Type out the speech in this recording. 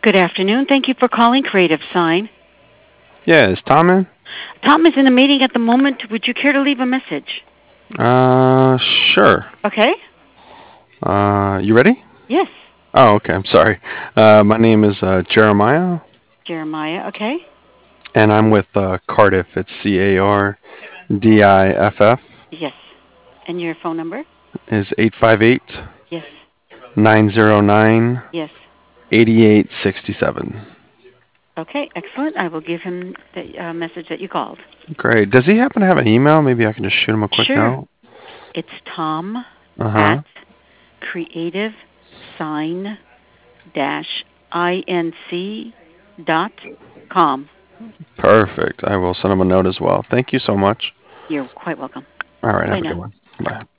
Good afternoon. Thank you for calling Creative Sign. Yeah, is Tom in? Tom is in a meeting at the moment. Would you care to leave a message? Sure. Okay. You ready? Yes. Oh, okay. I'm sorry. My name is Jeremiah, Jeremiah. Okay. and I'm with Cardiff. It's Cardiff. Yes. And your phone number? Is 858 Yes. 909 Yes. 8867. Okay. Excellent. I will give him the message that you called. Great. Does he happen to have an email? Maybe I can just shoot him a quick Sure. note. It's Tom Uh at huh. creativesign-inc.com. Perfect. I will send him a note as well. Thank you so much. You're quite welcome. All right. Bye Have a now. good one. Bye.